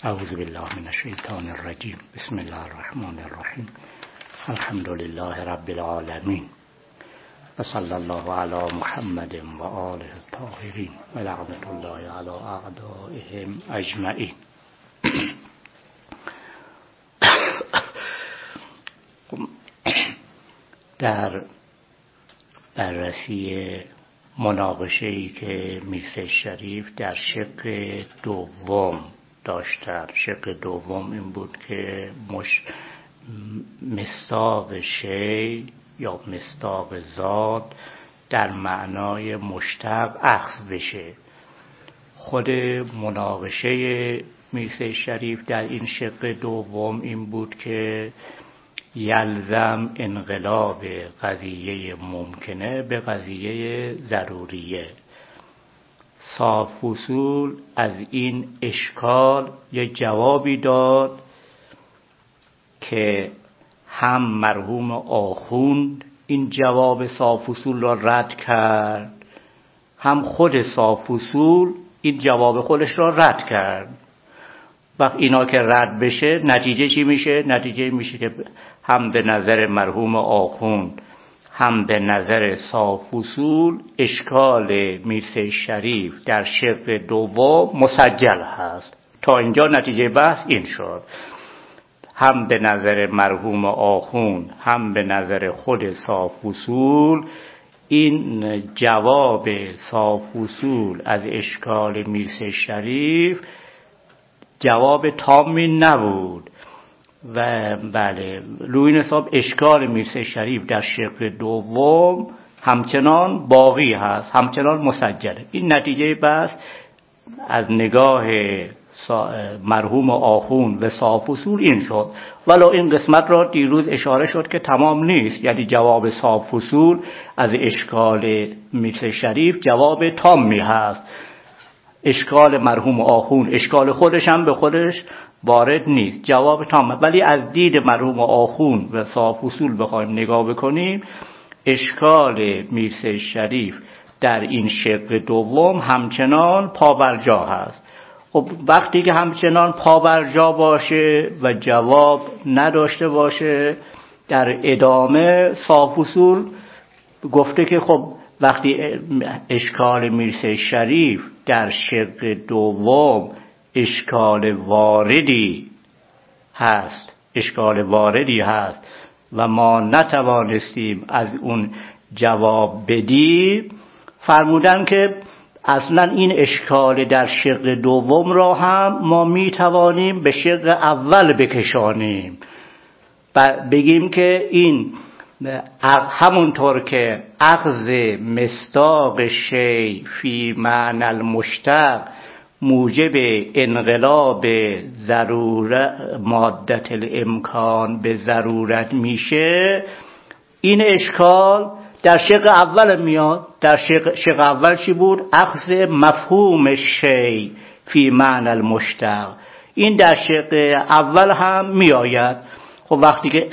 اعوذ بالله من الشیطان الرجیم. بسم الله الرحمن الرحیم. الحمد لله رب العالمین و صلی الله علی محمد و آله الطاهرین و لعنت الله علی اعدائهم اجمعین. در بررسی مناقشه‌ای که میرزا شریف در شق دوم داشتن، شق دوم این بود که مصداق شی یا مصداق ذات در معنای مشتق اخذ بشه. خود مناقشه میرزا شریف در این شق دوم این بود که یلزم انقلاب قضیه ممکنه به قضیه ضروریه. صاف اصول از این اشکال یه جوابی داد که هم مرحوم آخوند این جواب صاف اصول را رد کرد، هم خود صاف اصول این جواب خودش را رد کرد. وقت اینا که رد بشه نتیجه چی میشه؟ نتیجه میشه که هم به نظر مرحوم آخوند هم به نظر صاف اصول اشکال میرزا شریف در شق دوم مسجل هست. تا اینجا نتیجه بحث این شد. هم به نظر مرحوم آخوند هم به نظر خود صاف اصول این جواب صاف اصول از اشکال میرزا شریف جواب تامی نبود و بله روی این حساب اشکال میرزا شریف در شق دوم همچنان باقی هست، همچنان مسجله. این نتیجه بس از نگاه مرحوم آخوند و صاف اصول این شد. ولو این قسمت را دیروز اشاره شد که تمام نیست، یعنی جواب صاف اصول از اشکال میرزا شریف جواب تامی هست. اشکال مرحوم آخوند اشکال خودش هم به خودش وارد نیست، جواب تامه. ولی از دید مرحوم آخوند و صاف اصول بخوایم نگاه بکنیم اشکال میرزا شریف در این شق دوم همچنان پابرجا هست. خب وقتی که همچنان پابرجا باشه و جواب نداشته باشه، در ادامه صاف اصول گفته که خب وقتی اشکال میرزا شریف در شق دوم اشکال واردی هست و ما نتوانستیم از اون جواب بدیم، فرمودن که اصلا این اشکال در شق دوم را هم ما میتوانیم به شق اول بکشانیم و بگیم که این همونطور که اخذ مصداق شی فی معنی المشتق موجب انقلاب ضرورت مادت الامکان به ضرورت میشه، این اشکال در شق اول میاد. در شق اول چی بود؟ اخذ مفهوم شی فی معنی المشتق. این در شق اول هم میآید. خب وقتی که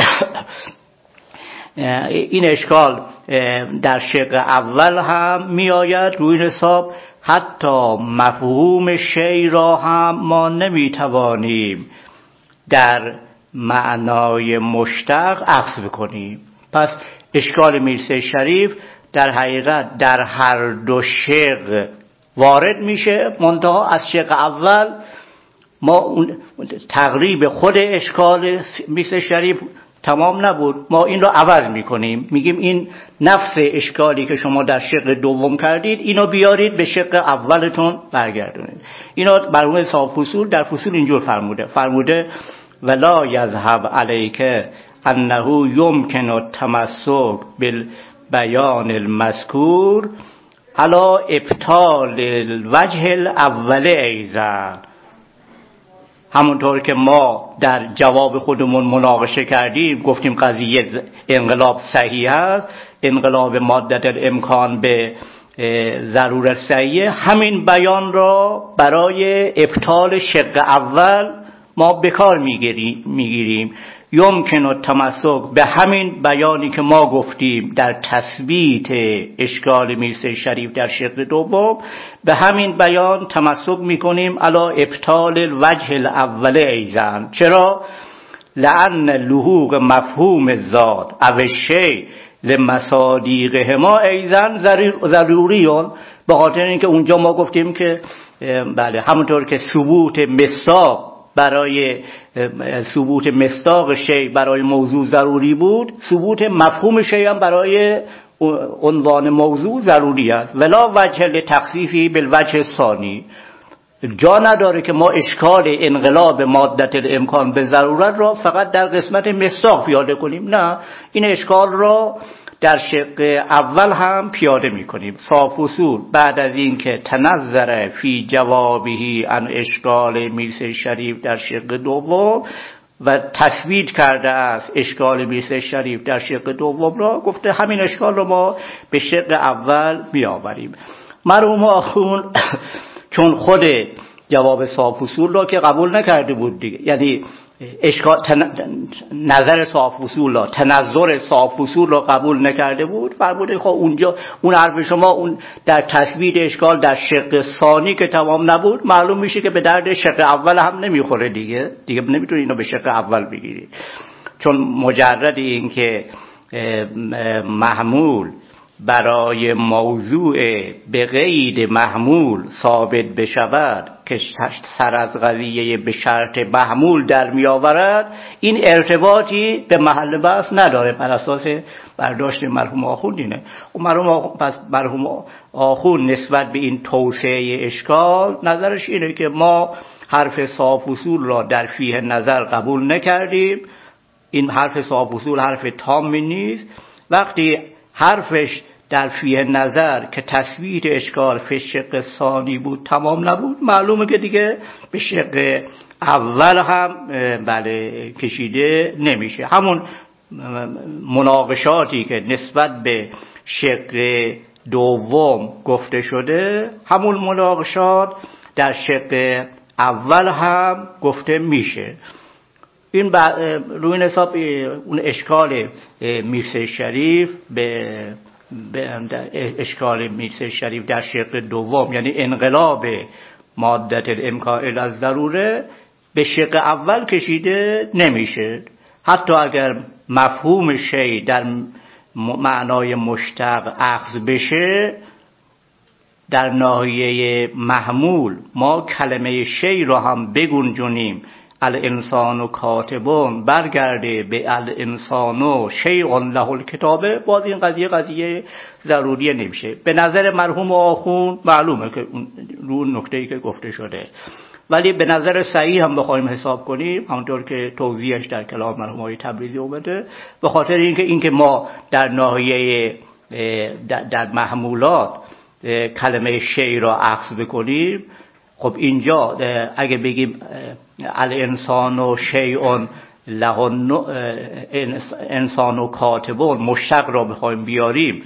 این اشکال در شق اول هم می آید، روی حساب حتی مفهوم شی را هم ما نمی توانیم در معنای مشتق اخذ بکنیم. پس اشکال میرزا شریف در حقیقت در هر دو شق وارد میشه، منتها از شق اول ما تقریب خود اشکال میرزا شریف تمام نبود، ما این رو عوض میکنیم، میگیم این نفس اشکالی که شما در شق دوم کردید اینو بیارید به شق اولتون برگردونید. اینا مرحوم صاف اصول در فصول اینجور فرموده ولا یذهب علیک انه یمکن التمسک بالبیان المذکور علی ابطال الوجه الاول ایضا. همونطور که ما در جواب خودمون مناقشه کردیم، گفتیم قضیه انقلاب صحیح است، انقلاب مادت الامکان به ضرورت صحیحه، همین بیان را برای ابطال شق اول ما به کار میگیریم. یمکن التمسک به همین بیانی که ما گفتیم در تثبیت اشکال میرسه شریف در شق دوم، به همین بیان تمسک میکنیم علی ابطال الوجه الاول ایضا. چرا؟ لأن لحوق مفهوم الذات او الشیء لمصادیقهما ایضا ضروریون. به خاطر اینکه اونجا ما گفتیم که بله همونطور که ثبوت مصداق برای ثبوت مصداق شیء برای موضوع ضروری بود، ثبوت مفهوم شیء هم برای عنوان موضوع ضروری است. ولا وجه لتخصیصی بالوجه الثانی. جا نداره که ما اشکال انقلاب مادة الامکان به ضرورت را فقط در قسمت مصداق پیاده کنیم. نه، این اشکال را در شق اول هم پیاده می‌کنیم. صاف اصول بعد از این که تنظر فی جوابه عن اشکال میرسه شریف در شق دوم و تثبیت کرده است اشکال میرسه شریف در شق دوم را، گفته همین اشکال را ما به شق اول بیاوریم. مرحوم آخوند چون خود جواب صاف اصول را که قبول نکرده بود دیگه، یعنی نظر صاف اصول را، تنظر صاف اصول را قبول نکرده بود، فرموده خب اونجا اون حرف شما اون در تثبیت اشکال در شق ثانی که تمام نبود، معلوم میشه که به درد شق اول هم نمیخوره دیگه نمیتونی اینو به شق اول بگیری. چون مجرد این که محمول برای موضوع به قید محمول ثابت بشود که سر از قضیه به شرط محمول در می آورد، این ارتباطی به محل بحث نداره. بر اساس برداشت مرحوم آخوند اینه. مرحوم آخوند نسبت به این توسعه اشکال نظرش اینه که ما حرف صاف اصول را در فیه نظر قبول نکردیم. این حرف صاف اصول حرف تامی نیست. وقتی حرفش در فیه نظر که تثبیت اشکال فی شق ثانی بود تمام نبود، معلومه که دیگه به شق اول هم بله کشیده نمیشه. همون مناقشاتی که نسبت به شق دوم گفته شده، همون مناقشات در شق اول هم گفته میشه. این روی این حساب اون اشکال میرسه شریف به اشکال میرسه شریف در شق دوم، یعنی انقلاب مادة الامکان الی الضروره، به شق اول کشیده نمیشه. حتی اگر مفهوم شیء در معنای مشتق اخذ بشه، در ناحیه محمول ما کلمه شیء را هم بگنجونیم، الانسان کاتبون برگرده به الانسان شیء له الکتابه، باز این قضیه ضروری نمیشه. به نظر مرحوم آخوند معلومه که رو نکته‌ای که گفته شده، ولی به نظر صحیح هم بخوایم حساب کنیم، همونطور که توضیحش در کلام مرحوم آقای تبریزی اومده، به خاطر اینکه ما در ناحیه در محمولات کلمه شیء را اخذ بکنیم، خب اینجا اگه بگیم الانسان و شیء له انسان و کاتبون مشتق را بخوایم بیاریم،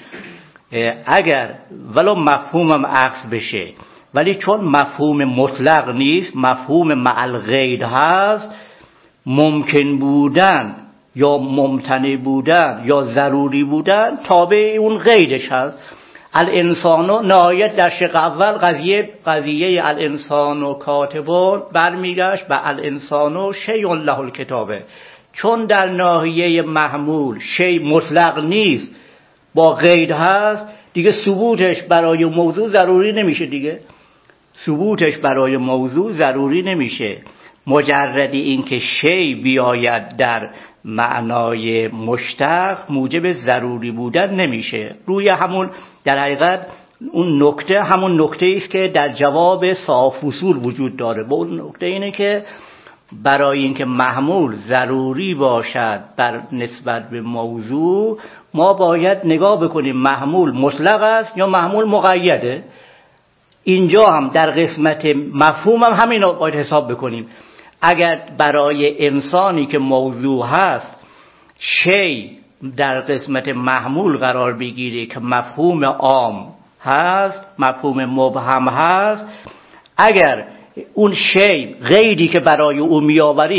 اگر ولو مفهومم اخذ بشه، ولی چون مفهوم مطلق نیست، مفهوم مع القید هست، ممکن بودن یا ممتنع بودن یا ضروری بودن تابع اون قیدش هست. الانسان نهایت در شق اول قضیه الانسان و کاتبون برمیگشت به الانسان و شیء له الکتابه. چون در ناحیه محمول شیء مطلق نیست، با قید هست، دیگه ثبوتش برای موضوع ضروری نمیشه دیگه. ثبوتش برای موضوع ضروری نمیشه. مجرد این که شیء بیاید در معنای مشتق موجب ضروری بودن نمیشه. روی همون در حقیقت اون نکته همون نکته است که در جواب صاف اصول وجود داره. با اون نکته اینه که برای اینکه محمول ضروری باشد بر نسبت به موضوع، ما باید نگاه بکنیم محمول مطلق است یا محمول مقیده. اینجا هم در قسمت مفهوم هم همین رو باید حساب بکنیم. اگر برای انسانی که موضوع هست شیء در قسمت محمول قرار بگیره که مفهوم عام هست، مفهوم مبهم هست، اگر اون شیء قیدی که برای او میآوریم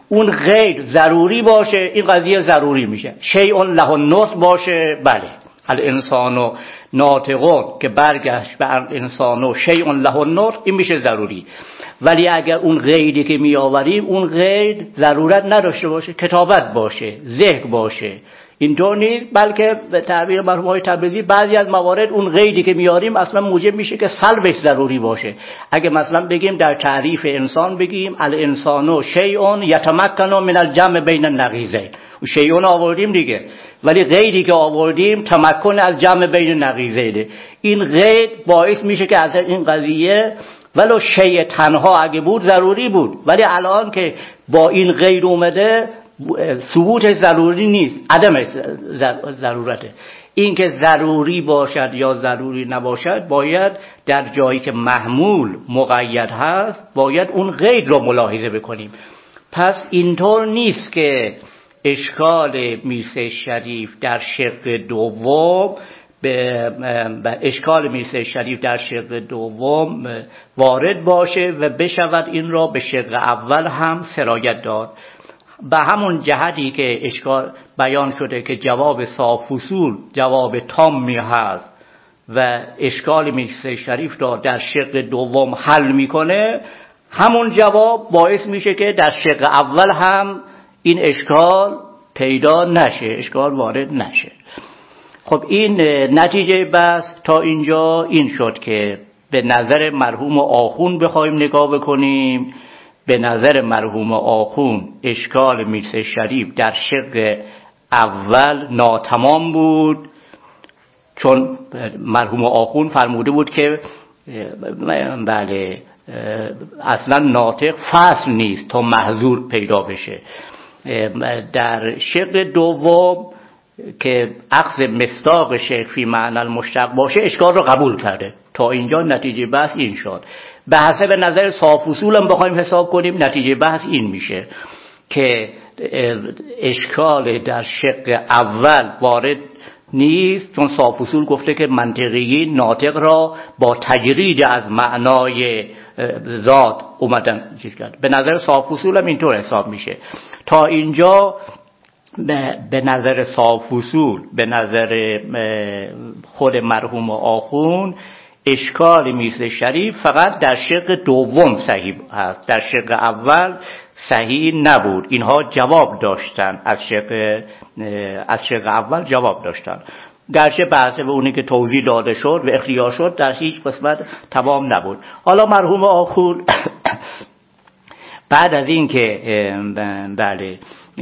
اون غیر ضروری باشه این قضیه ضروری میشه. شیء له النطق باشه، بله الانسان ناطقون که برگشت به الانسان شیء له النطق این میشه ضروری. ولی اگر اون غیری که میآوریم اون غیر ضرورت نداشته باشه، کتابت باشه، ذکر باشه، اینطور نیست، بلکه به تعبیر مرحوم آقای تبریزی بعضی از موارد اون غیری که میاریم اصلا موجب میشه که سلبش ضروری باشه. اگه مثلا بگیم در تعریف انسان بگیم الانسان شیء یتمکن من الجمع بین النقیضین، و شیء آوردیم دیگه، ولی غیری که آوردیم تمکن از جمع بین نقیضین، این غیر باعث میشه که از این قضیه ولو شیء تنها اگه بود ضروری بود، ولی الان که با این غیر اومده ثبوتش ضروری نیست، عدم ضرورته. این که ضروری باشد یا ضروری نباشد باید در جایی که محمول مقید هست باید اون غیر رو ملاحظه بکنیم. پس اینطور نیست که اشکال میرزا شریف در شق دوم به اشکال میرزا شریف در شق دوم وارد باشه و بشود این را به شق اول هم سرایت داد. به همون جهتی که اشکال بیان شده که جواب صاف اصول جواب تامی هست و اشکال میرزا شریف را در شق دوم حل میکنه، همون جواب باعث میشه که در شق اول هم این اشکال پیدا نشه، اشکال وارد نشه. خب این نتیجه بس تا اینجا این شد که به نظر مرحوم آخوند بخوایم نگاه بکنیم، به نظر مرحوم آخوند اشکال میرزا شریف در شق اول ناتمام بود، چون مرحوم آخوند فرموده بود که بله اصلا ناطق فصل نیست تا محظور پیدا بشه. در شق دوم که اخذ مصداق شیخ فی معنی المشتق باشه اشکال رو قبول کرده. تا اینجا نتیجه بحث این شد. به حسب نظر صاف اصول هم بخوایم حساب کنیم نتیجه بحث این میشه که اشکال در شق اول وارد نیست، چون صاف اصول گفته که منطقیین ناطق را با تجرید از معنای ذات اومدن چیز کرد. به نظر صاف اصول هم اینطور حساب میشه. تا اینجا به نظر صاف اصول، به نظر خود مرحوم آخوند اشکال میرزا شریف فقط در شق دوم صحیح هست، در شق اول صحیح نبود. اینها جواب داشتن از شق اول جواب داشتن، گرچه بحث به اونی که توضیح داده شد و اختیار شد در هیچ قسمت تمام نبود. حالا مرحوم آخوند بعد از این که بله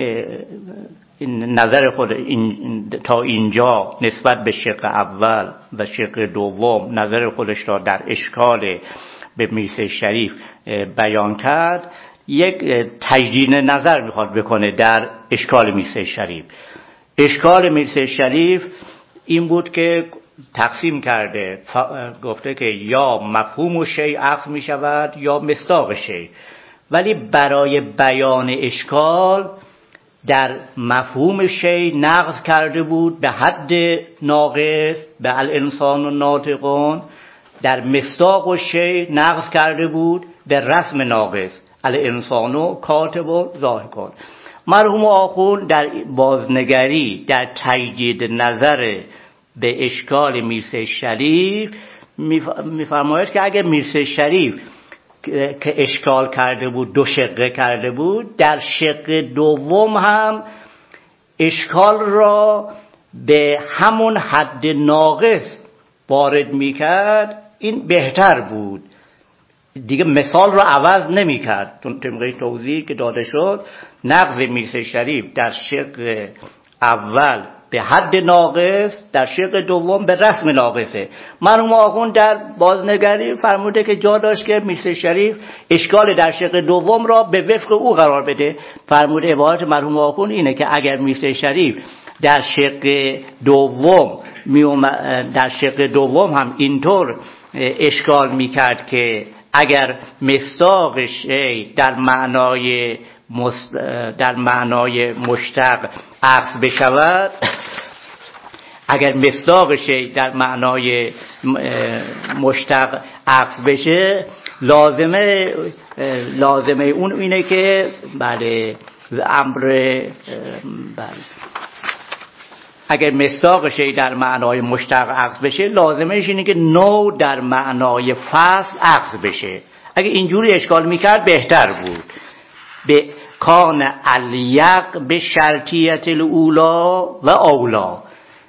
نظر خود تا اینجا نسبت به شق اول و شق دوم نظر خودش را در اشکال به میرزا شریف بیان کرد، یک تجدید نظر میخواد بکنه در اشکال میرزا شریف. اشکال میرزا شریف این بود که تقسیم کرده، گفته که یا مفهوم شیء اخذ میشود یا مصداق شیء، ولی برای بیان اشکال در مفهوم شیء نقض کرده بود به حد ناقص به الانسان و ناطقون، در مصداق شیء نقض کرده بود به رسم ناقص الانسان و کاتب و ضاحکون. مرحوم آخوند در بازنگری در تجدید نظر به اشکال میرزا شریف میفرماید که اگر میرزا شریف که اشکال کرده بود دو شقه کرده بود، در شق دوم هم اشکال را به همون حد ناقص وارد میکرد، این بهتر بود، دیگه مثال را عوض نمیکرد. چون طبق توضیحی که داده شد نقض میرزا شریف در شق اول به حد ناقص، در شق دوم به رسم ناقصه. مرحوم آخوند در بازنگری فرموده که جا داشت که میرزا شریف اشکال در شق دوم را به وفق او قرار بده. فرموده عبارت مرحوم آخوند اینه که اگر میرزا شریف در شق دوم هم اینطور اشکال میکرد که اگر مصداق شیء در معنای مشتق اخذ بشود، اگر مصداق شیء در معنای مشتق اخذ بشه، لازمه اون اینه که بله امر اگر مصداق شیء در معنای مشتق عکس بشه، لازمش اینه که نوع در معنای فصل عکس بشه. اگه اینجوری اشکال میکرد بهتر بود. به کان الیق به شرطیت الاولا و اولا.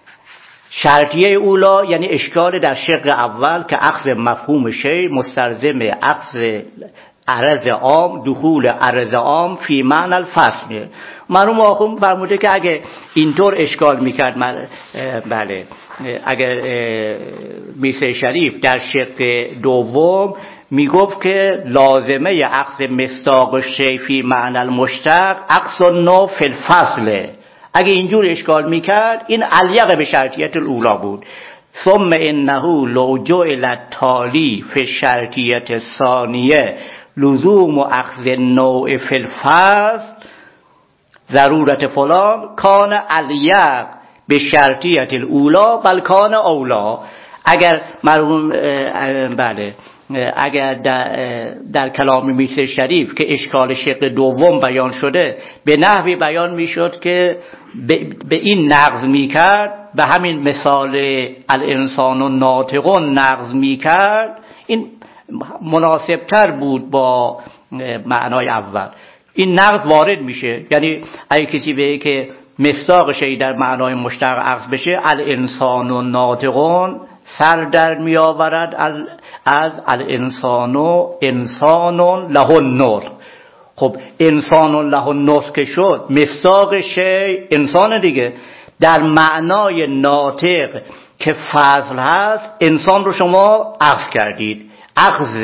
شرطیه اولا یعنی اشکال در شق اول که عکس مفهوم شیء مستلزم عکس عرض عام، دخول عرض عام فی معنی الفصل. مرحوم آخوند فرموده که اگه اینطور اشکال میکرد، بله، اگر میرزا شریف در شق دوم میگفت که لازمه عکس مصداق شیء فی معنی المشتق عکس النوع فی الفصل. اگه اینجور اشکال میکرد این الیق به شرطیت الاولا بود. ثم انه لو جعل التالی فی الشرطیت الثانیه لزوم و اخذ النوع فی الفصل ضرورت فلان کان الیق به شرطیت الاولا بل کان اولا. اگر مرحوم بله، اگر در کلام میرزا شریف که اشکال شق دوم بیان شده به نحوی بیان میشد که به این نقض میکرد، به همین مثال الانسان و ناطقون نقض میکرد، این مناسبتر بود با معنای اول. این نقض وارد میشه، یعنی اگه کسی بگه که مصداق شیء در معنای مشتق عکس بشه، الانسان و ناطقون سر در می آورد از الانسان و انسان له النطق. خب انسان له النطق که شد مصداق شیء انسان دیگه، در معنای ناطق که فضل هست انسان رو شما عکس کردید، عکس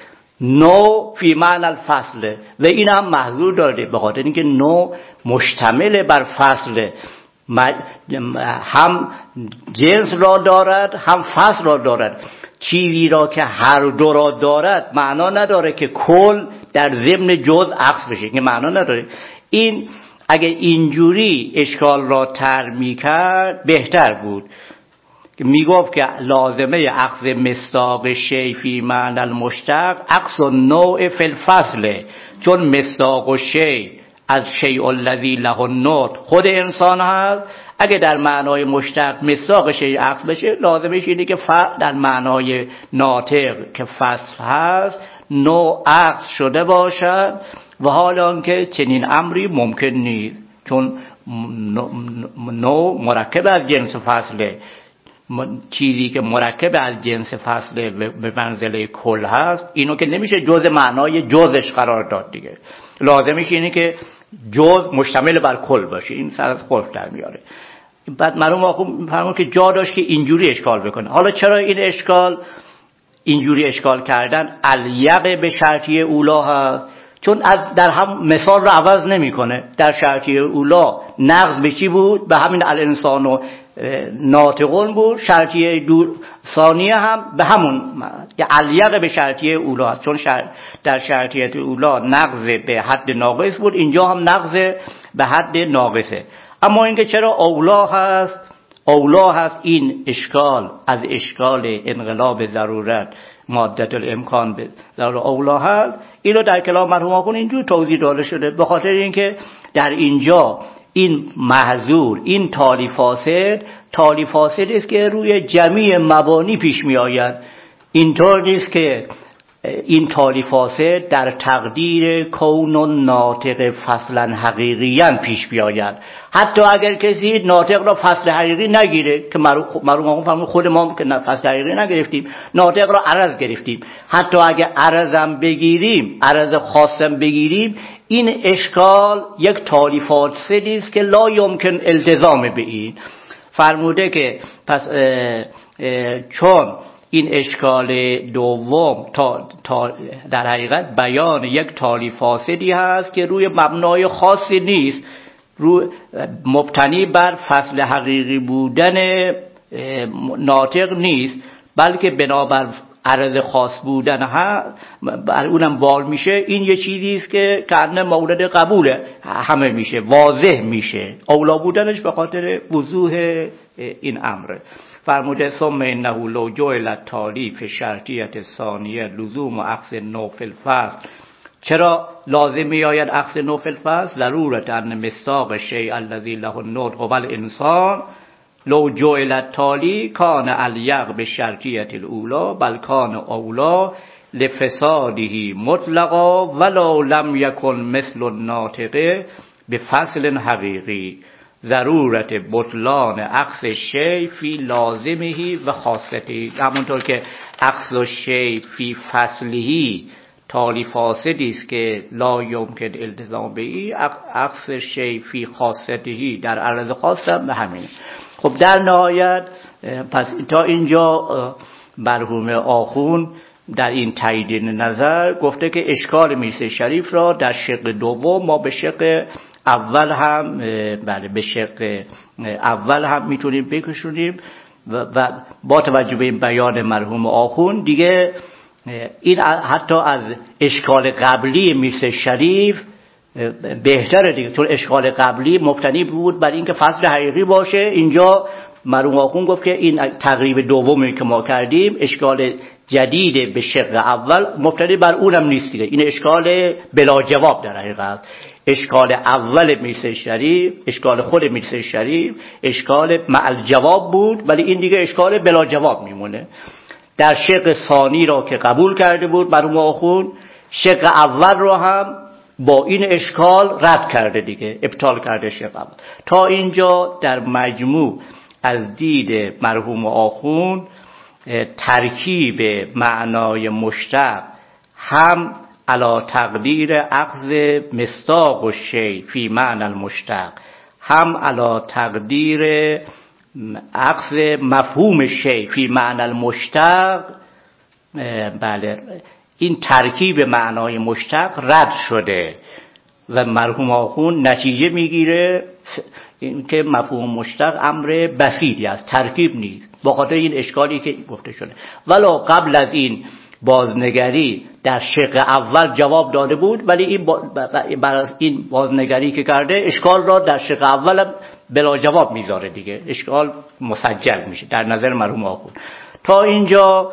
نوع فی معنی الفصل، و این هم محظور داره به خاطر اینکه نوع مشتمل بر فصل، هم جنس را دارد هم فصل را دارد. چیزی را که هر دو را دارد معنا نداره که کل در ضمن جزء عکس بشه، که معنا نداره. این اگه اینجوری اشکال را طرح می‌کرد بهتر بود. میگفت که لازمه عکس مصداق شیء فی معنی المشتق عکس النوع فی الفصل، چون مصداق شیء از شیء الذی له النطق خود انسان هست. اگه در معنای مشتق مصداق شیء عکس بشه، لازمش اینه که در معنای ناطق که فصل هست نوع عکس شده باشد، و حالا که چنین امری ممکن نیست، چون نوع مرکب از جنس فصله. چیزی که مرکب از جنس فصله به منزله کل هست، اینو که نمیشه جز معنای جزش قرار داد دیگه. لازمش اینه که جز مشتمل بر کل باشه. این سر از خلف در میاره. بعد مرحوم آخوند فرمود که جا داشت که اینجوری اشکال بکنه. حالا چرا این اشکال اینجوری اشکال کردن الیق به شرطیه اولا هست؟ چون در هم مثال رو عوض نمیکنه. در شرطیه اولا نقض به چی بود؟ به همین الانسان و ناطقون بود. شرطیه ثانیه هم به همون، یا الیق به شرطیه اولا هست، چون در شرطیه اولا نقض به حد ناقص بود، اینجا هم نقض به حد ناقصه. اما اینکه چرا اولا هست این اشکال از اشکال انقلاب ضرورت مادت الامکان به ضرورت اولا هست، اینو در کلام مرحوم آخوند اینجور توضیح داده شده. به خاطر اینکه در اینجا این محظور، این تالی فاسد است که روی جمیع مبانی پیش می آید. اینطور نیست که این تالی فاسد در تقدیر کون و ناطق فصلا حقیقیاً پیش بیاید. حتی اگر کسی ناطق را فصل حقیقی نگیره، که مرحوم آخوند خود ما که فصل حقیقی نگرفتیم، ناطق را عرض گرفتیم، حتی اگر عرضم بگیریم، عرض خاصم بگیریم، این اشکال یک تالی فاسدی است که لا یمکن التزام به این. فرموده که پس چون این اشکال دوم در حقیقت بیان یک تالی فاسدی هست که روی مبنای خاصی نیست، روی مبتنی بر فصل حقیقی بودن ناطق نیست، بلکه بنابر عرض خاص بودن ها بر اونم بال میشه. این یه چیزی است که کنه مورد قبول همه میشه، واضح میشه. اولا بودنش به خاطر وضوح این امره. فرموده ثم انه لو جعل التالی فی شرطیت ثانیه لزوم و اخذ نوع فی الفصل چرا لازم میآید اخذ نوفل پس ضرورت ان مصداق شیء الذی له النطق و الانسان لو جعل التالی کان الیق بالشرطیة الاولی بل کان اولی لفساده مطلقا ولو لم یکن مثل الناطق بفصل حقیقی ضرورت بطلان اخذ الشیء فی لازمه و خاصته. همونطور که اخذ الشیء فی فصله تالی فاسدی است که لا یمکن التزام به اخذ الشیء فی خاصته در عرض خاص هم همینه. خب در نهایت پس تا اینجا مرحوم آخوند در این تایید نظر گفته که اشکال میرزا شریف را در شق دوم ما به شق اول هم به شق اول هم میتونیم بکشونیم و با توجه به این بیان مرحوم آخوند دیگه این حتی از اشکال قبلی میرزا شریف بهتره دیگه، چون اشکال قبلی مبتنی بود بر اینکه فصل حقیقی باشه. اینجا مرحوم آخوند گفت که این تقریب دومی که ما کردیم اشکال جدید به شق اول مبتنی بر اونم نیست دیگه، این اشکال بلا جواب در حقیقت. اشکال اول میرزا شریف، اشکال خود میرزا شریف اشکال مع الجواب بود، ولی این دیگه اشکال بلا جواب میمونه. در شق ثانی را که قبول کرده بود مرحوم آخوند، شق اول را هم با این اشکال رد کرده دیگه، ابطال کرده شق اول. تا اینجا در مجموع از دید مرحوم آخوند ترکیب معنای مشتق هم علی تقدیر اخذ مصداق الشیء فی معنی المشتق، هم علی تقدیر اخذ مفهوم الشیء فی معنی المشتق، بله این ترکیب معنای مشتق رد شده و مرحوم آخوند نتیجه میگیره که مفهوم مشتق امر بسیطی است، ترکیب نیست، با خاطر این اشکالی که گفته شده. ولی قبل از این بازنگری در شق اول جواب داده بود، ولی این بازنگری که کرده اشکال را در شق اول بلا جواب میذاره دیگه، اشکال مسجل میشه در نظر مرحوم آخوند. تا اینجا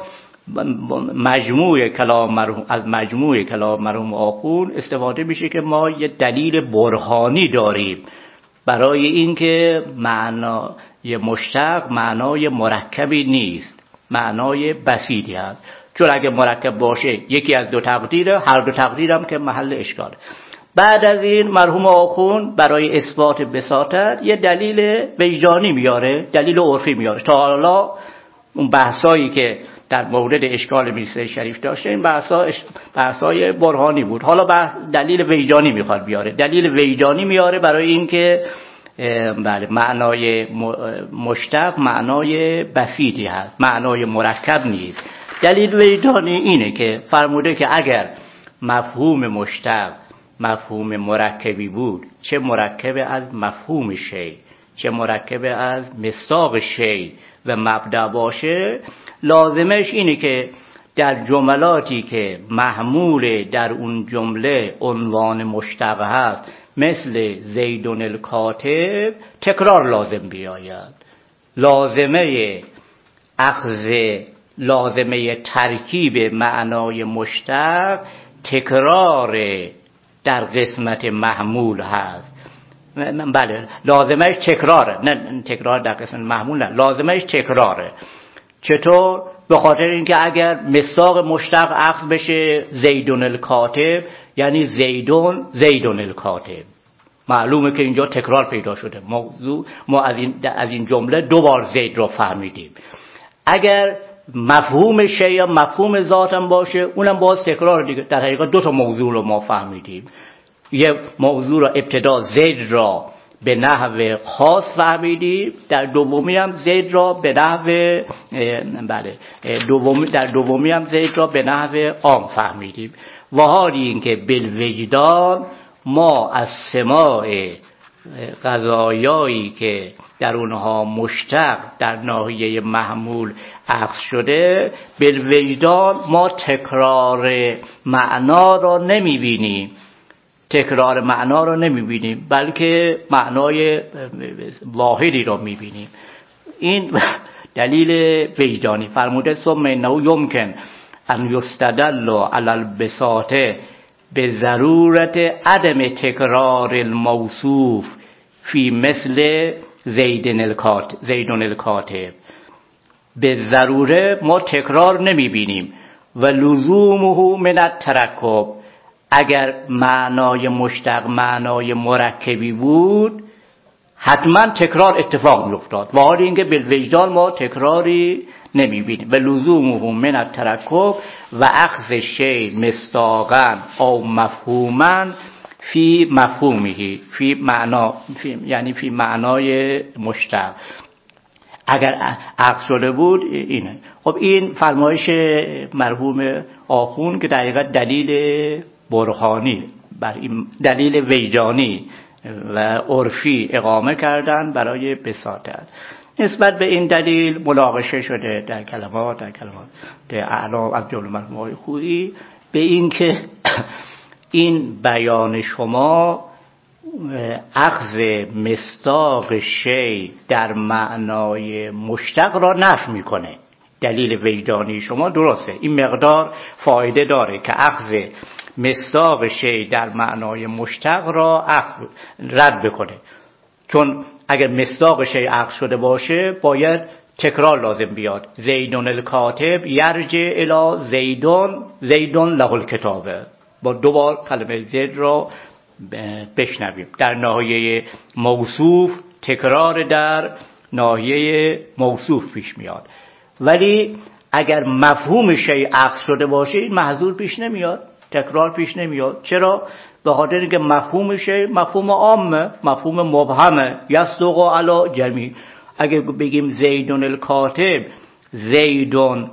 مجموع کلام از مجموع کلام مرحوم آخوند استفاده میشه که ما یه دلیل برهانی داریم برای اینکه معنای مشتق معنای مرکبی نیست، معنای بسیطی است. چون اگه مرکب باشه یکی از دو تقدیره، هر دو تقدیرم که محل اشکاله. بعد از این مرحوم آخوند برای اثبات بساطت یه دلیل وجدانی میاره، دلیل عرفی میاره. تا حالا اون بحثایی که در مورد اشکال میرزا شریف داشته این بحثای برهانی بود، حالا دلیل وجدانی میخواد بیاره. دلیل وجدانی میاره برای اینکه بله معنای مشتق معنای بسیطی هست، معنای مرکب نیست. دلیل وجدانی اینه که فرموده که اگر مفهوم مشتق مفهوم مرکبی بود، چه مرکب از مفهوم شیء چه مرکب از مصداق شیء و مبدأ باشه، لازمش اینه که در جملاتی که محمول در اون جمله عنوان مشتق هست مثل زیدون الکاتب تکرار لازم بیاید. لازمه ترکیب معنای مشتق تکرار در قسمت محمول هست. بله لازمش تکراره، نه تکرار در قسمت محمول نه، لازمش تکراره. چطور؟ به خاطر اینکه اگر مصداق مشتق اخذ بشه زیدون الکاتب یعنی زیدون الکاتب، معلومه که اینجا تکرار پیدا شده. ما از این جمله دو بار زید رو فهمیدیم. اگر مفهوم شیء یا مفهوم ذاتم باشه اونم باز تکرار دیگه. در حقیقت دو تا موضوع رو ما فهمیدیم. یه موضوع را ابتدا زید را به نحو خاص فهمیدیم، در دومی هم زید را به نحو در دومی هم زید را به نحو عام فهمیدیم. و حالی اینکه بالوجدان ما از سماع قضایایی که در اونها مشتق در ناحیه محمول اخذ شده، بالوجدان ما تکرار معنا را نمیبینیم، تکرار معنا را نمیبینیم، بلکه معنای واحدی را میبینیم. این دلیل وجدانی. فرموده ثم انه یمکن ان یستدل علی البساطه به ضرورت عدم تکرار الموصوف فی مثل زیدون الکاتب. به ضروره ما تکرار نمی بینیم. و لزومه من الترکب، اگر معنای مشتق معنای مرکبی بود حتما تکرار اتفاق می افتاد، و حال اینکه بالوجدان ما تکراری نمی بینیم. و لزومه من الترکب و اخذ شیء مصداقا او مفهوما فی مفهومه، یعنی فی معنای مشتق. اگر عقد شده بود اینه. خب این فرمایش مرحوم آخوند که در حقیقت دلیل برهانی بر این دلیل وجدانی و عرفی اقامه کردن برای بساطت. نسبت به این دلیل مناقشه شده در کلمات اعلام از جمله مرحوم آقای خویی به این که این بیان شما اخذ مصداق شی در معنای مشتق را نفی میکنه. دلیل وجدانی شما درسته، این مقدار فایده داره که اخذ مصداق شی در معنای مشتق را رد بکنه، چون اگر مصداق شی اخذ شده باشه باید تکرار لازم بیاد. زیدون الکاتب یرجع الی زیدون له الکتابه، با دو بار کلمه زید را بشنویم. در ناحیه موصوف تکرار در ناحیه موصوف پیش میاد، ولی اگر مفهوم شیء عکس شده باشه این محظور پیش نمیاد، تکرار پیش نمیاد. چرا؟ به خاطر اینکه مفهوم شیء مفهوم عامه، مفهوم مبهمه، یصدق علی جمیع. اگر بگیم زیدون الکاتب، زیدون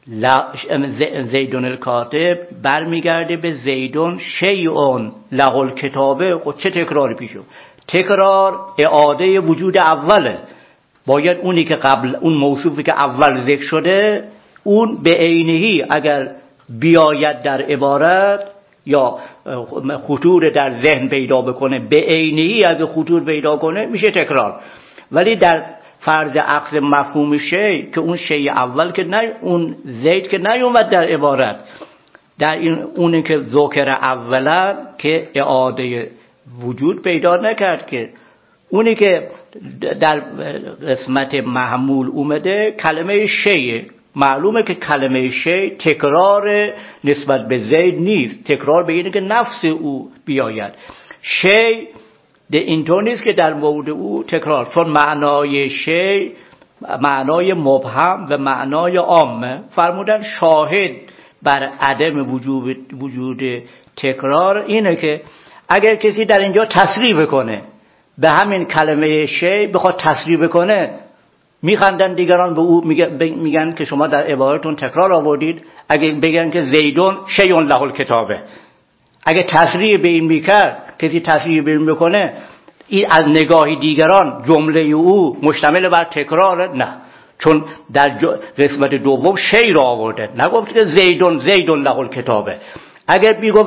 الکاتب برمیگرده به زیدون شیئون له الکتابه. چه تکراری پیش اومد؟ تکرار اعاده وجود اوله. باید اونی که قبل اون موصوفی که اول ذکر شده اون به عینه‌ای اگر بیاید در عبارت یا خطور در ذهن پیدا بکنه، به عینه‌ای اگر خطور پیدا کنه میشه تکرار. ولی در فرض عکس مفهوم شی که اون شی اول که نه، اون زید که نیومد در عبارت، در این اونی که ذکر اولا که اعاده وجود پیدا نکرد، که اونی که در قسمت محمول اومده کلمه شیه. معلومه که کلمه شی تکرار نسبت به زید نیست، تکرار به اینه که نفس او بیاید. شی اینطور نیست که در مورد او تکرار، چون معنای شی معنای مبهم و معنای عامه. فرمودن شاهد بر عدم وجود تکرار اینه که اگر کسی در اینجا تصریح بکنه به همین کلمه شی، بخواد تصریح بکنه، میخندن دیگران به او، میگن که شما در عبارتون تکرار آوردید. اگر بگن که زیدون شیء له الکتابه، اگه تصریح به این میکرد، کسی تصریح به این بکنه، این از نگاه دیگران جمله او مشتمل بر تکرار؟ نه، چون در قسمت دوم شی را آورده، نگفت که زیدون له الکتابه. اگر میگفت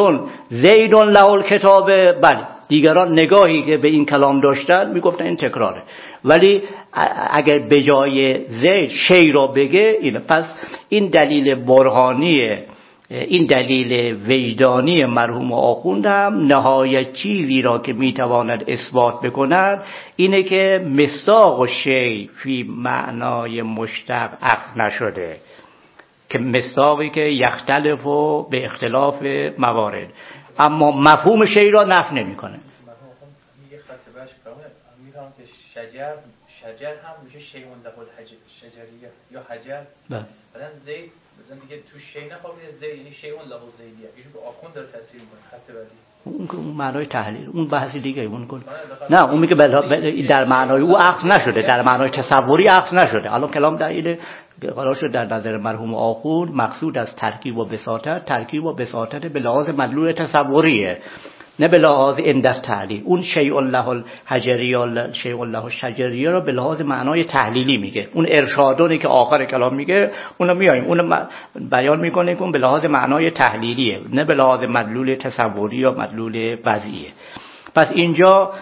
زیدون له الکتابه، بله، دیگران نگاهی که به این کلام داشتن میگفتن این تکراره. ولی اگر به جای زید شی را بگه اینه. پس این دلیل برهانیه، این دلیل وجدانی مرحوم آخوند هم نهایت چیزی را که میتواند اثبات بکند اینه که مصداق شی فی معنای مشتق اخذ نشده، که مصداقی که یختلف و به اختلاف موارد، اما مفهوم شی را نفی نمیکنه. میگه خطبهش میگم که شجر هم میشه شیء له الشجریه یا حجر. بعدن زید مثلا دیگه تو شی نخوابه، زید یعنی شیء له زیدیه. ایشون به آخوند داره تفسیر میکنه خط بعدی. اون معنای تحلیل، اون بحث دیگه اون کن. نه، اون میگه در معنای او عکس نشده، در معنای تصوری عکس نشده. الان کلام در اینه قرار شد در نظر مرحوم آخوند مقصود از ترکیب و بساطت به لحاظ مدلول تصوریه، نه به لحاظ اندست تحلیل. اون شیء له الحجریه شیء له الشجریه را به لحاظ معنای تحلیلی میگه. اون ارشادونی که آخر کلام میگه اونو میایم اونو بیان میکنه که اون به لحاظ معنای تحلیلیه، نه به لحاظ مدلول تصوری یا مدلول وضعیه. پس اینجا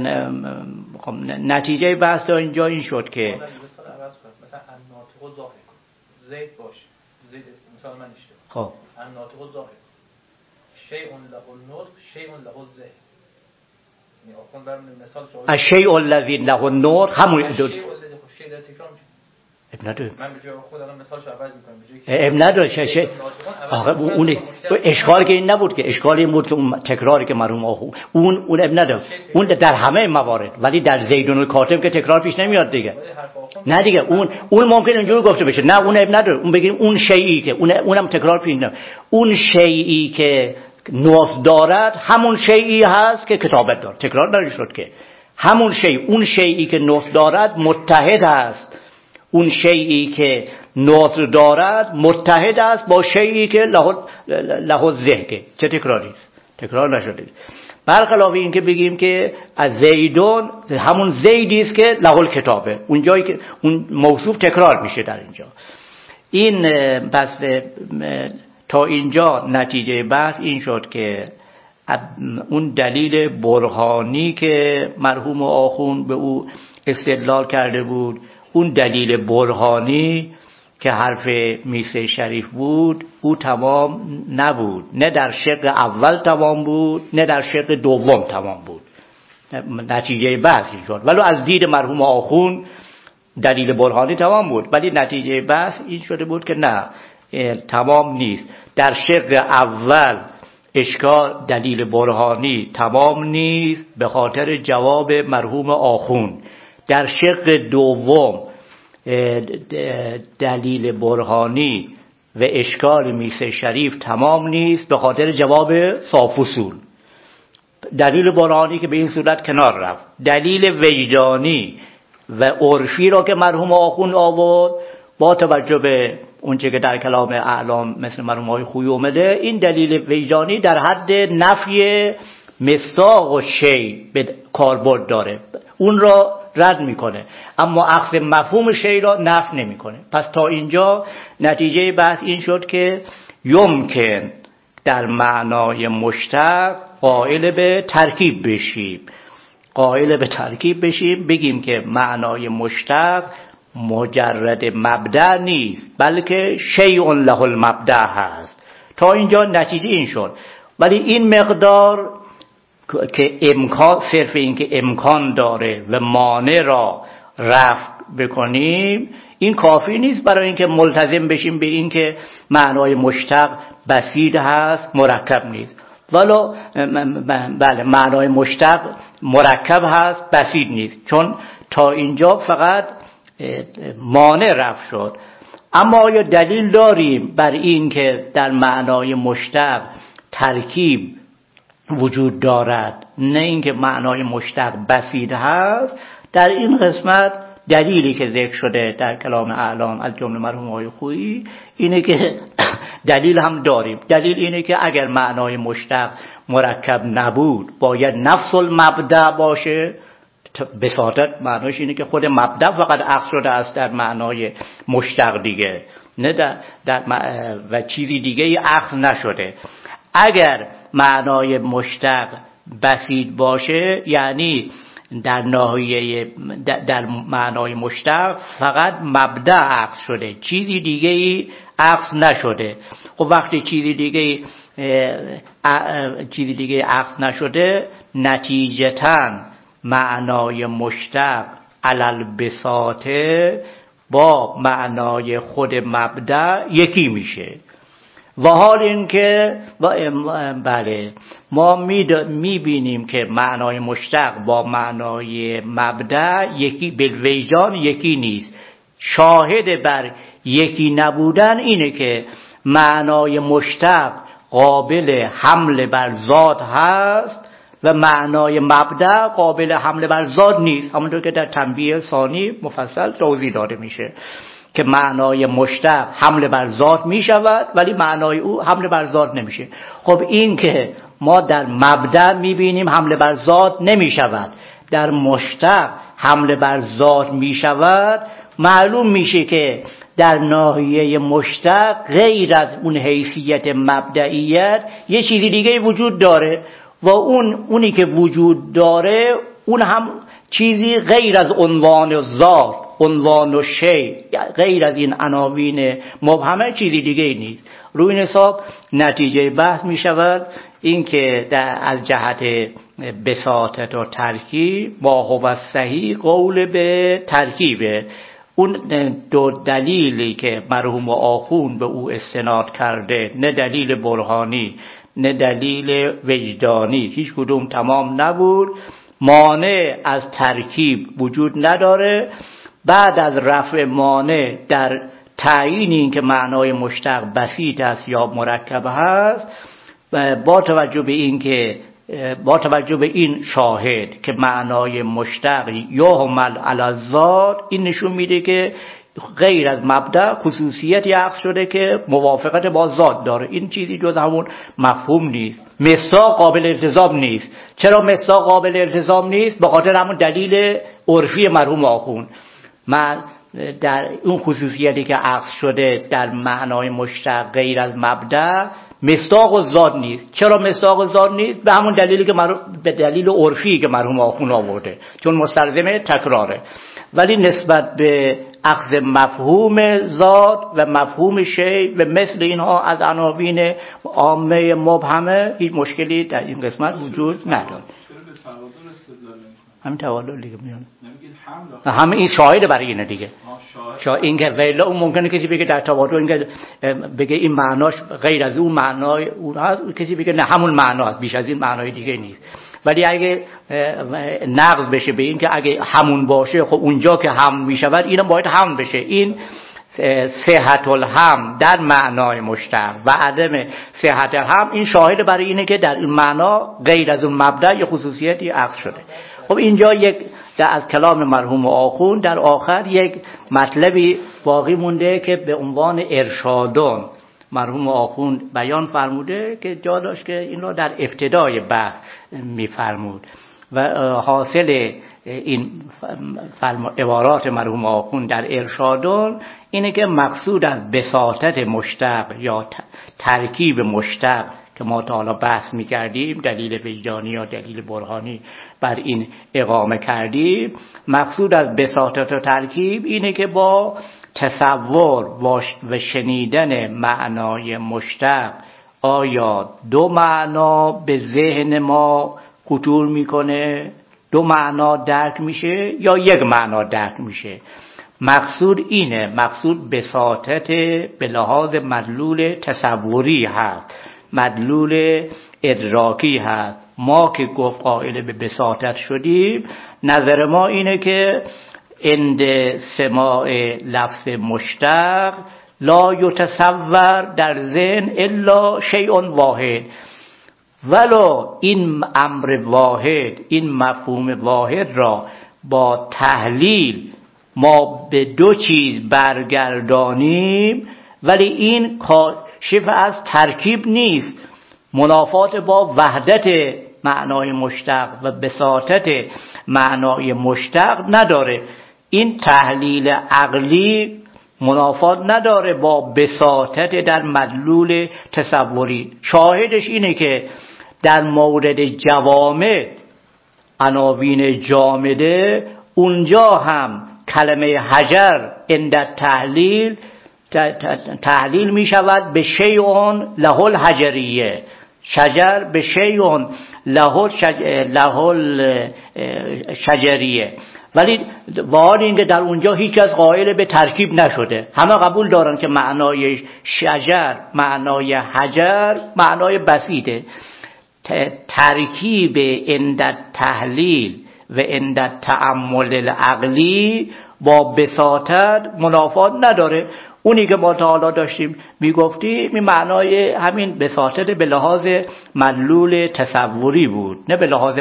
نتیجه بحث اینجا این شد که مثلا الناطق ظاهر زید باشه، زید مثلا من اشتباه، خب الناطق ظاهر شیء له النطق شیء له الذهن. یعنی آخوند برام مثال شما الشیء الذی له النطق همون شیء الذی شیء له تکرار میشه. اب نداره. من به جای خود الان مثالش عوض میکنم. اب نداره. آخه اون اشکال که این نبود که اشکال این بود که اون تکراری که مرحوم آخوند اون اب نداره. اون در همه موارد، ولی در زیدون الکاتب که تکرار پیش نمیاد دیگه. نه دیگه اون ممکن اینجوری گفته بشه. نه اون اب نداره. اون بگیم اون شیئی که اونم تکرار پیش نمیاد. اون شیئی که نطق دارد همون شیئی هست که کتابت داره. تکرار نشد که همون شیء، اون شیئی که نطق دارد متحد است. اون شیئی که نطق دارد متحد است با شیئی که له الذهن. چه تکراری است؟ تکرار نشده. برخلاف این که بگیم که از زیدون همون زیدی است که له الکتابه، اون جایی که اون موصوف تکرار میشه در اینجا. این پس تا اینجا نتیجه بحث این شد که اون دلیل برهانی که مرحوم آخوند به او استدلال کرده بود، اون دلیل برهانی که حرف میسه شریف بود، او تمام نبود. نه در شق اول تمام بود، نه در شق دوم تمام بود. نتیجه بحث این شد. ولی از دید مرحوم آخوند دلیل برهانی تمام بود، ولی نتیجه بحث این شده بود که نه، تمام نیست. در شق اول اشکال دلیل برهانی تمام نیست به خاطر جواب مرحوم آخوند. در شق دوم دلیل برهانی و اشکال میسه شریف تمام نیست به خاطر جواب صافوصول. دلیل برهانی که به این صورت کنار رفت، دلیل وجدانی و عرفی را که مرحوم آخوند آورد با توجه به اونچه که در کلام اعلام مثل مرحوم آقای خویی اومده، این دلیل وجدانی در حد نفی مصداق و شی به کاربرد داره، اون را رد میکنه، اما اخذ مفهوم شی را نفی نمیکنه. پس تا اینجا نتیجه بحث این شد که یمکن در معنای مشتق قائل به ترکیب بشیم، بگیم که معنای مشتق مجرد مبدأ نیست بلکه شیء له المبدأ هست. تا اینجا نتیجه این شد. ولی این مقدار که امکان، صرف این که امکان داره و مانع را رفع بکنیم، این کافی نیست برای اینکه ملتزم بشیم به این که معنای مشتق بسیط هست، مرکب نیست. ولو بله معنای مشتق مرکب هست، بسیط نیست، چون تا اینجا فقط مانع رفع شد. اما آیا دلیل داریم بر این که در معنای مشتق ترکیب وجود دارد، نه اینکه معنای مشتق بسیط هست؟ در این قسمت دلیلی که ذکر شده در کلام اعلام از جمله مرحوم آقای خویی اینه که دلیل هم داریم. دلیل اینه که اگر معنای مشتق مرکب نبود باید نفس المبدأ باشه. بساطت معناش اینه که خود مبدأ فقط اخذ شده است در معنای مشتق دیگه، نه و چیزی دیگه اخذ نشده. اگر معنای مشتق بسیط باشه یعنی در ناحیه در معنای مشتق فقط مبدأ اخذ شده، چیزی دیگه اخذ نشده. خب وقتی چیزی دیگه اخذ نشده، نتیجتاً معنای مشتق علل بساطه با معنای خود مبدأ یکی میشه. و حال این که بله ما میبینیم که معنای مشتق با معنای مبدأ یکی بالوجدان یکی نیست. شاهد بر یکی نبودن اینه که معنای مشتق قابل حمل بر ذات هست و معنای مبدأ قابل حمل بر ذات نیست، همونطور که در تنبیه ثانی مفصل توضیح داده میشه که معنای مشتق حمل بر ذات میشود ولی معنای او حمل بر ذات نمیشه. خب این که ما در مبدأ میبینیم حمل بر ذات نمیشود، در مشتق حمل بر ذات میشود، معلوم میشه که در ناحیه مشتق غیر از اون حیثیت مبدئیت یه چیزی دیگه وجود داره و اونی که وجود داره اون هم چیزی غیر از عنوان ذات عنوان و شی غیر از این عناوین مبهمه چیزی دیگه ای نیست. روی این حساب نتیجه بحث می شود این که از جهت بساطت و ترکیب با هو صحیح قول به ترکیبه. اون دو دلیلی که مرحوم آخوند به او استناد کرده، نه دلیل برهانی نه دلیل وجدانی، هیچ کدوم تمام نبود، مانع از ترکیب وجود نداره. بعد از رفع مانع در تعیین این که معنای مشتق بسیط است یا مرکب هست، با توجه به این شاهد که معنای مشتق یحمل علی الذات، این نشون میده که غیر از مبدأ خصوصیتی عکس شده که موافقت با ذات داره. این چیزی جز همون مفهوم نیست. مصداق قابل التزام نیست. چرا مصداق قابل التزام نیست؟ به خاطر همون دلیل عرفی مرحوم آخوند. من در اون خصوصیتی که عکس شده در معنای مشتق غیر از مبدأ مصداق و ذات نیست. چرا مصداق و ذات نیست؟ به همون دلیلی که به دلیل عرفی که مرحوم آخوند آورده، چون مستلزم تکراره. ولی نسبت به اخذ مفهوم ذات و مفهوم شی و مثل اینها از عناوین عامه مبهمه هیچ مشکلی در این قسمت وجود نداره. همین توالل دیگه میونه. همه این شاهد برای اینه دیگه. این که ویلا اون ممکنه کسی بگه در تواتر اینکه بگه این معناش غیر از اون معنای اون هست، کسی بگه نه همون معناست، بیش از این معنای دیگه نیست. ولی اگه نقض بشه به این که اگه همون باشه، خب اونجا که هم میشود اینم باید هم بشه. این صحت الهم در معنای مشتق و عدم صحت الهم این شاهد برای اینه که در این معنا غیر از اون مبدأ یا خصوصیتی عکس شده. خب اینجا یک از کلام مرحوم آخوند در آخر یک مطلبی باقی مونده که به عنوان ارشادون مرحوم آخوند بیان فرموده که جا داشت که این رو در ابتدای بحث میفرمود و حاصل این عبارات مرحوم آخوند در ارشادون اینه که مقصود از بساطت مشتق یا ترکیب مشتق که ما تا حالا بحث می‌کردیم، دلیل وجدانی یا دلیل برهانی بر این اقامه کردیم، مقصود از بساطت و ترکیب اینه که با تصور و شنیدن معنای مشتق آیا دو معنا به ذهن ما خطور میکنه، دو معنا درک میشه یا یک معنا درک میشه. مقصود اینه، مقصود بساطت به لحاظ مدلول تصوری هست، مدلول ادراکی هست. ما که گفت قائل به بساطت شدیم، نظر ما اینه که عند سماع لفظ مشتق لا یتصور در ذهن الا شیء واحد، ولو این امر واحد، این مفهوم واحد را با تحلیل ما به دو چیز برگردانیم، ولی این کاشف از ترکیب نیست، منافات با وحدت معنای مشتق و بساطت معنای مشتق نداره. این تحلیل عقلی منافات نداره با بساطت در مدلول تصوری. شاهدش اینه که در مورد جوامع، عناوین جامده، اونجا هم کلمه حجر عند تحلیل می شود به شیء له الحجریه، شجر به شیء له شجریه. ولی واقعا اینکه در اونجا هیچ کس قائل به ترکیب نشده، همه قبول دارن که معنای شجر، معنای حجر معنای بسیطه. ترکیب عند تحلیل و عند تأمل العقلی با بساطت منافات نداره. اونی که ما تا حالا داشتیم میگفتیم این معنای همین بساطت به لحاظ مدلول تصوری بود، نه به لحاظ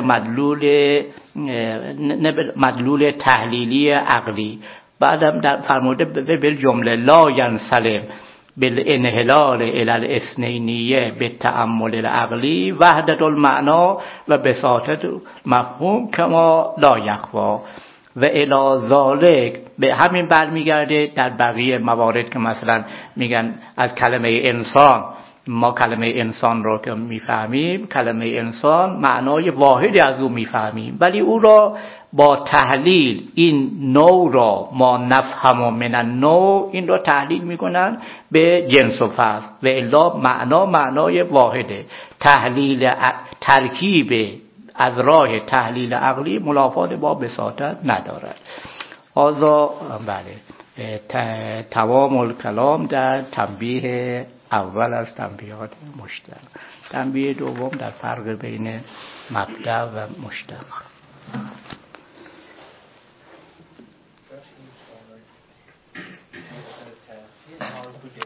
مدلول تحلیلی عقلی. بعدم در فرموده به جمله لا ینسلم بالانحلال الی الاثنینیه بالتأمل العقلی وحدت المعنا و بساطت مفهوم کما لا یخفی. و الی ذالک به همین برمیگرده در بقیه موارد که مثلا میگن از کلمه انسان، ما کلمه انسان رو که میفهمیم، کلمه انسان معنای واحدی از او میفهمیم، ولی او را با تحلیل این نوع را ما نفهم من النوع، این را تحلیل میکنن به جنس و فصل و الا معنای واحده. تحلیل ترکیب از راه تحلیل عقلی ملافات با بساطت ندارد. آزا بله تمام الکلام در تنبیه اول از تنبیهات مشتق. تنبیه دوم در فرق بین مبدأ و مشتق.